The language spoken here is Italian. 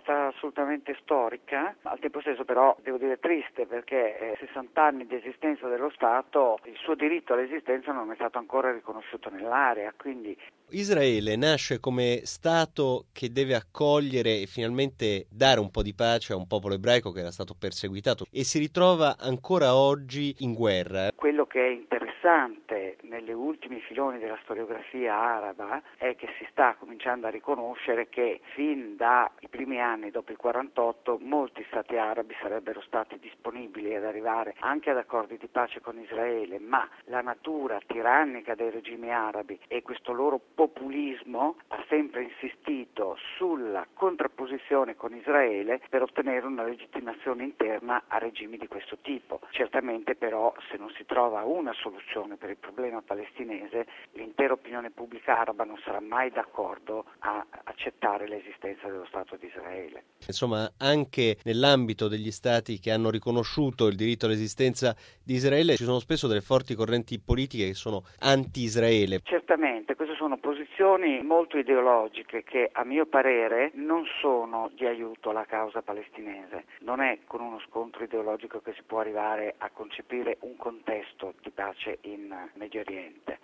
stata assolutamente storica, al tempo stesso però devo dire triste perché 60 anni di esistenza dello Stato, il suo diritto all'esistenza non è stato ancora riconosciuto nell'area, quindi Israele nasce come Stato che deve accogliere e finalmente dare un po' di pace a un popolo ebraico che era stato perseguitato e si ritrova ancora oggi in guerra. Quello che è interessante negli ultimi filoni della storiografia araba è che si sta cominciando a riconoscere che fin dai primi anni dopo il 48 molti stati arabi sarebbero stati disponibili ad arrivare anche ad accordi di pace con Israele, ma la natura tirannica dei regimi arabi e questo loro populismo ha sempre insistito sulla contrapposizione con Israele per ottenere una legittimazione interna a regimi di questo tipo. Certamente però se non si trova una soluzione per il problema palestinese, l'intera opinione pubblica araba non sarà mai d'accordo a accettare l'esistenza dello Stato di Israele. Insomma, anche nell'ambito degli stati che hanno riconosciuto il diritto all'esistenza di Israele ci sono spesso delle forti correnti politiche che sono anti-Israele. Certamente, queste sono posizioni molto ideologiche che a mio parere non sono di aiuto alla causa palestinese. Non è con uno scontro ideologico che si può arrivare a concepire un contesto di pace in Medio Oriente.